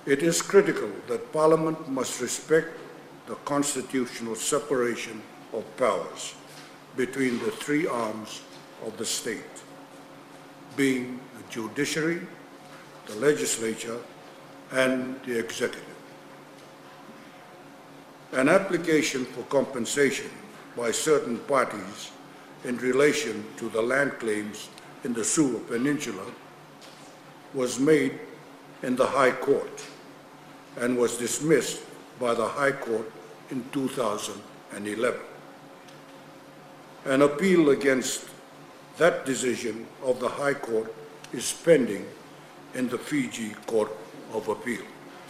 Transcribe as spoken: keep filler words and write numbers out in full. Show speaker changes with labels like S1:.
S1: It is critical that Parliament must respect the constitutional separation of powers between the three arms of the state, being the judiciary, the legislature, and the executive. An application for compensation by certain parties in relation to the land claims in the Suva Peninsula was made in the High Court and was dismissed by the High Court in two thousand eleven. An appeal against that decision of the High Court is pending in the Fiji Court of Appeal.